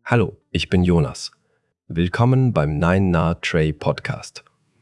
Hallo, ich bin Jonas. Willkommen beim Nine Na Trey Podcast.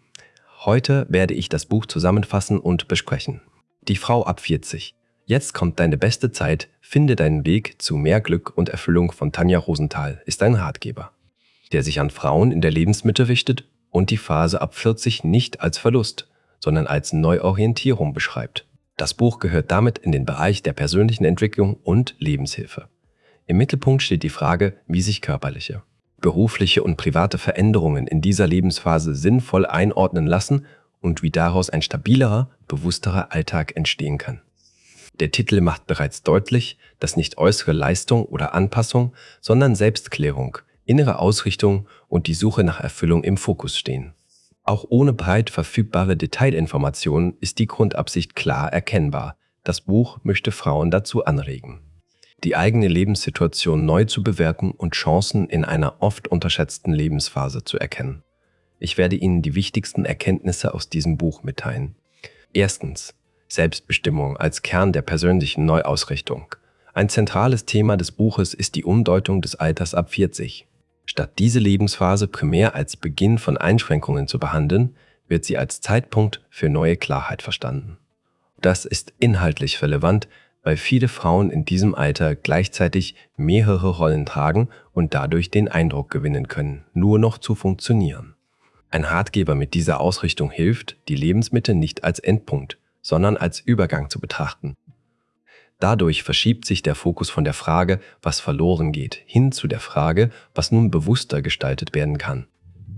Heute werde ich das Buch zusammenfassen und besprechen. Die Frau ab 40. Jetzt kommt deine beste Zeit, finde deinen Weg zu mehr Glück und Erfüllung von Tanja Rosenthal ist ein Ratgeber, der sich an Frauen in der Lebensmitte richtet und die Phase ab 40 nicht als Verlust, sondern als Neuorientierung beschreibt. Das Buch gehört damit in den Bereich der persönlichen Entwicklung und Lebenshilfe. Im Mittelpunkt steht die Frage, wie sich körperliche, berufliche und private Veränderungen in dieser Lebensphase sinnvoll einordnen lassen und wie daraus ein stabilerer, bewussterer Alltag entstehen kann. Der Titel macht bereits deutlich, dass nicht äußere Leistung oder Anpassung, sondern Selbstklärung, innere Ausrichtung und die Suche nach Erfüllung im Fokus stehen. Auch ohne breit verfügbare Detailinformationen ist die Grundabsicht klar erkennbar. Das Buch möchte Frauen dazu anregen, die eigene Lebenssituation neu zu bewerten und Chancen in einer oft unterschätzten Lebensphase zu erkennen. Ich werde Ihnen die wichtigsten Erkenntnisse aus diesem Buch mitteilen. Erstens. Selbstbestimmung als Kern der persönlichen Neuausrichtung. Ein zentrales Thema des Buches ist die Umdeutung des Alters ab 40. Statt diese Lebensphase primär als Beginn von Einschränkungen zu behandeln, wird sie als Zeitpunkt für neue Klarheit verstanden. Das ist inhaltlich relevant, weil viele Frauen in diesem Alter gleichzeitig mehrere Rollen tragen und dadurch den Eindruck gewinnen können, nur noch zu funktionieren. Ein Ratgeber mit dieser Ausrichtung hilft, die Lebensmitte nicht als Endpunkt, sondern als Übergang zu betrachten. Dadurch verschiebt sich der Fokus von der Frage, was verloren geht, hin zu der Frage, was nun bewusster gestaltet werden kann.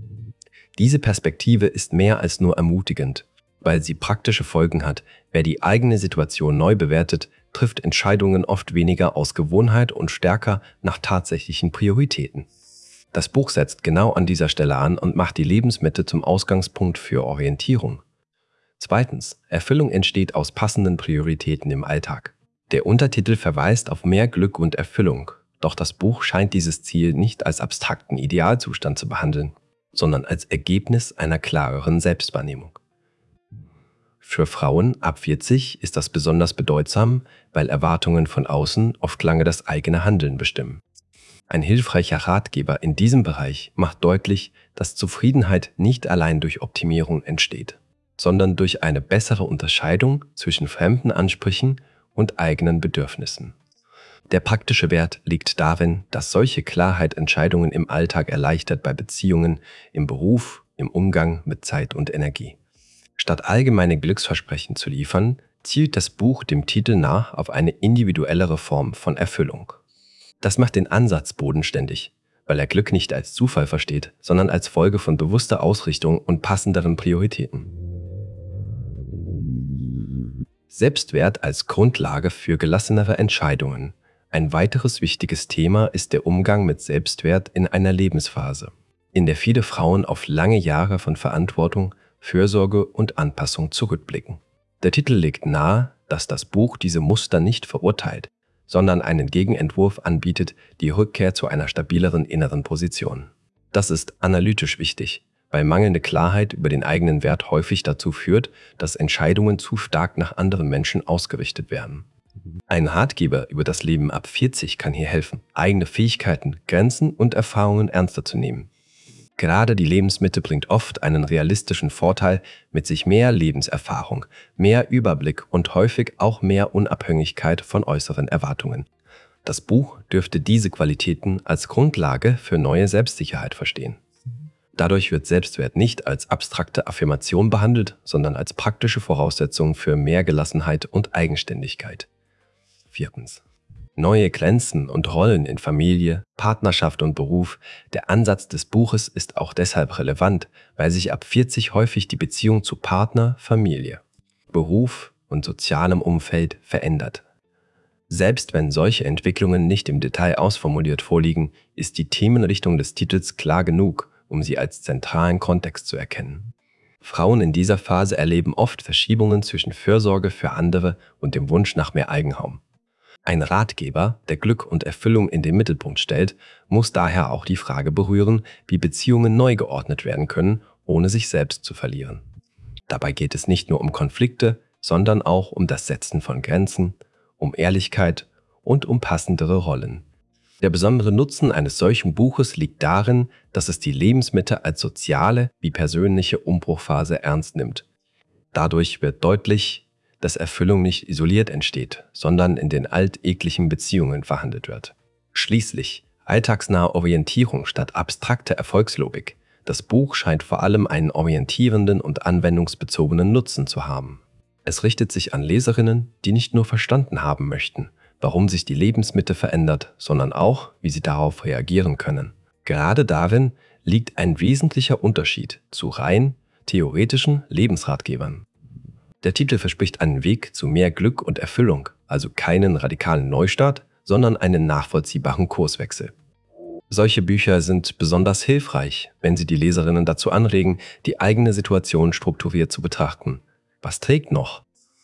Diese Perspektive ist mehr als nur ermutigend, weil sie praktische Folgen hat. Wer die eigene Situation neu bewertet, trifft Entscheidungen oft weniger aus Gewohnheit und stärker nach tatsächlichen Prioritäten. Das Buch setzt genau an dieser Stelle an und macht die Lebensmitte zum Ausgangspunkt für Orientierung. Zweitens, Erfüllung entsteht aus passenden Prioritäten im Alltag. Der Untertitel verweist auf mehr Glück und Erfüllung, doch das Buch scheint dieses Ziel nicht als abstrakten Idealzustand zu behandeln, sondern als Ergebnis einer klareren Selbstwahrnehmung. Für Frauen ab 40 ist das besonders bedeutsam, weil Erwartungen von außen oft lange das eigene Handeln bestimmen. Ein hilfreicher Ratgeber in diesem Bereich macht deutlich, dass Zufriedenheit nicht allein durch Optimierung entsteht, sondern durch eine bessere Unterscheidung zwischen fremden Ansprüchen und eigenen Bedürfnissen. Der praktische Wert liegt darin, dass solche Klarheit Entscheidungen im Alltag erleichtert bei Beziehungen, im Beruf, im Umgang mit Zeit und Energie. Statt allgemeine Glücksversprechen zu liefern, zielt das Buch dem Titel nach auf eine individuellere Form von Erfüllung. Das macht den Ansatz bodenständig, weil er Glück nicht als Zufall versteht, sondern als Folge von bewusster Ausrichtung und passenderen Prioritäten. Selbstwert als Grundlage für gelassenere Entscheidungen. Ein weiteres wichtiges Thema ist der Umgang mit Selbstwert in einer Lebensphase, in der viele Frauen auf lange Jahre von Verantwortung, Fürsorge und Anpassung zurückblicken. Der Titel legt nahe, dass das Buch diese Muster nicht verurteilt, sondern einen Gegenentwurf anbietet, die Rückkehr zu einer stabileren inneren Position. Das ist analytisch wichtig, weil mangelnde Klarheit über den eigenen Wert häufig dazu führt, dass Entscheidungen zu stark nach anderen Menschen ausgerichtet werden. Ein Ratgeber über das Leben ab 40 kann hier helfen, eigene Fähigkeiten, Grenzen und Erfahrungen ernster zu nehmen. Gerade die Lebensmitte bringt oft einen realistischen Vorteil mit sich mehr Lebenserfahrung, mehr Überblick und häufig auch mehr Unabhängigkeit von äußeren Erwartungen. Das Buch dürfte diese Qualitäten als Grundlage für neue Selbstsicherheit verstehen. Dadurch wird Selbstwert nicht als abstrakte Affirmation behandelt, sondern als praktische Voraussetzung für mehr Gelassenheit und Eigenständigkeit. Viertens. Neue Grenzen und Rollen in Familie, Partnerschaft und Beruf. Der Ansatz des Buches ist auch deshalb relevant, weil sich ab 40 häufig die Beziehung zu Partner, Familie, Beruf und sozialem Umfeld verändert. Selbst wenn solche Entwicklungen nicht im Detail ausformuliert vorliegen, ist die Themenrichtung des Titels klar genug, um sie als zentralen Kontext zu erkennen. Frauen in dieser Phase erleben oft Verschiebungen zwischen Fürsorge für andere und dem Wunsch nach mehr Eigenraum. Ein Ratgeber, der Glück und Erfüllung in den Mittelpunkt stellt, muss daher auch die Frage berühren, wie Beziehungen neu geordnet werden können, ohne sich selbst zu verlieren. Dabei geht es nicht nur um Konflikte, sondern auch um das Setzen von Grenzen, um Ehrlichkeit und um passendere Rollen. Der besondere Nutzen eines solchen Buches liegt darin, dass es die Lebensmitte als soziale wie persönliche Umbruchphase ernst nimmt. Dadurch wird deutlich, dass Erfüllung nicht isoliert entsteht, sondern in den alltäglichen Beziehungen verhandelt wird. Schließlich alltagsnahe Orientierung statt abstrakter Erfolgslogik. Das Buch scheint vor allem einen orientierenden und anwendungsbezogenen Nutzen zu haben. Es richtet sich an Leserinnen, die nicht nur verstanden haben möchten, warum sich die Lebensmitte verändert, sondern auch, wie sie darauf reagieren können. Gerade darin liegt ein wesentlicher Unterschied zu rein theoretischen Lebensratgebern. Der Titel verspricht einen Weg zu mehr Glück und Erfüllung, also keinen radikalen Neustart, sondern einen nachvollziehbaren Kurswechsel. Solche Bücher sind besonders hilfreich, wenn sie die Leserinnen dazu anregen, die eigene Situation strukturiert zu betrachten. Was trägt noch?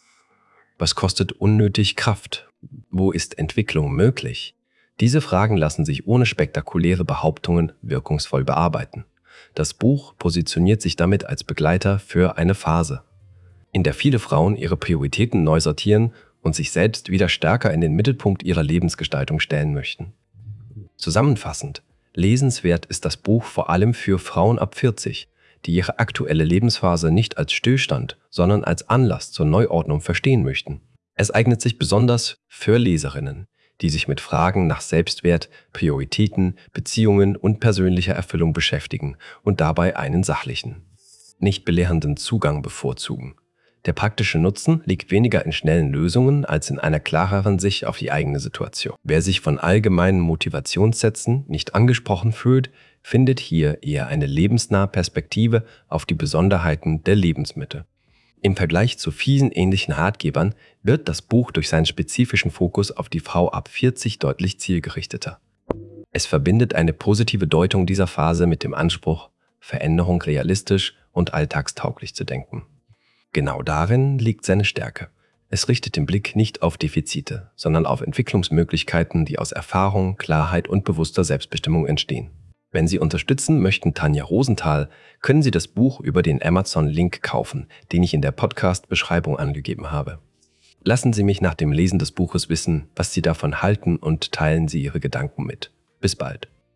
Was kostet unnötig Kraft? Wo ist Entwicklung möglich? Diese Fragen lassen sich ohne spektakuläre Behauptungen wirkungsvoll bearbeiten. Das Buch positioniert sich damit als Begleiter für eine Phase, in der viele Frauen ihre Prioritäten neu sortieren und sich selbst wieder stärker in den Mittelpunkt ihrer Lebensgestaltung stellen möchten. Zusammenfassend, lesenswert ist das Buch vor allem für Frauen ab 40, die ihre aktuelle Lebensphase nicht als Stillstand, sondern als Anlass zur Neuordnung verstehen möchten. Es eignet sich besonders für Leserinnen, die sich mit Fragen nach Selbstwert, Prioritäten, Beziehungen und persönlicher Erfüllung beschäftigen und dabei einen sachlichen, nicht belehrenden Zugang bevorzugen. Der praktische Nutzen liegt weniger in schnellen Lösungen als in einer klareren Sicht auf die eigene Situation. Wer sich von allgemeinen Motivationssätzen nicht angesprochen fühlt, findet hier eher eine lebensnahe Perspektive auf die Besonderheiten der Lebensmitte. Im Vergleich zu vielen ähnlichen Ratgebern wird das Buch durch seinen spezifischen Fokus auf die Frau ab 40 deutlich zielgerichteter. Es verbindet eine positive Deutung dieser Phase mit dem Anspruch, Veränderung realistisch und alltagstauglich zu denken. Genau darin liegt seine Stärke. Es richtet den Blick nicht auf Defizite, sondern auf Entwicklungsmöglichkeiten, die aus Erfahrung, Klarheit und bewusster Selbstbestimmung entstehen. Wenn Sie unterstützen möchten Tanja Rosenthal, können Sie das Buch über den Amazon-Link kaufen, den ich in der Podcast-Beschreibung angegeben habe. Lassen Sie mich nach dem Lesen des Buches wissen, was Sie davon halten und teilen Sie Ihre Gedanken mit. Bis bald.